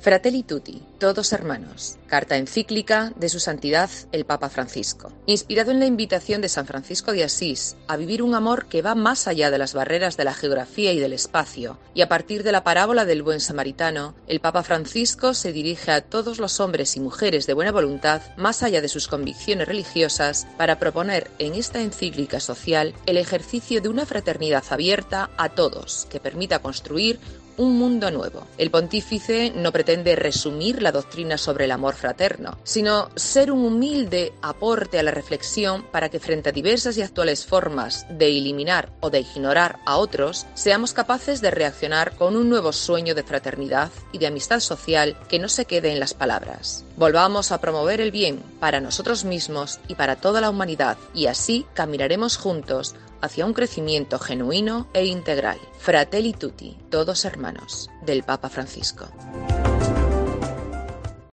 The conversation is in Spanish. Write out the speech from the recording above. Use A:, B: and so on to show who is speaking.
A: Fratelli Tutti, todos hermanos, carta encíclica de su santidad el Papa Francisco. Inspirado en la invitación de San Francisco de Asís a vivir un amor que va más allá de las barreras de la geografía y del espacio, y a partir de la parábola del buen samaritano, el Papa Francisco se dirige a todos los hombres y mujeres de buena voluntad, más allá de sus convicciones religiosas, para proponer en esta encíclica social el ejercicio de una fraternidad abierta a todos, que permita construir un mundo nuevo. El pontífice no pretende resumir la doctrina sobre el amor fraterno, sino ser un humilde aporte a la reflexión para que frente a diversas y actuales formas de eliminar o de ignorar a otros, seamos capaces de reaccionar con un nuevo sueño de fraternidad y de amistad social que no se quede en las palabras. Volvamos a promover el bien para nosotros mismos y para toda la humanidad, y así caminaremos juntos hacia un crecimiento genuino e integral. Fratelli Tutti, todos hermanos, del Papa Francisco.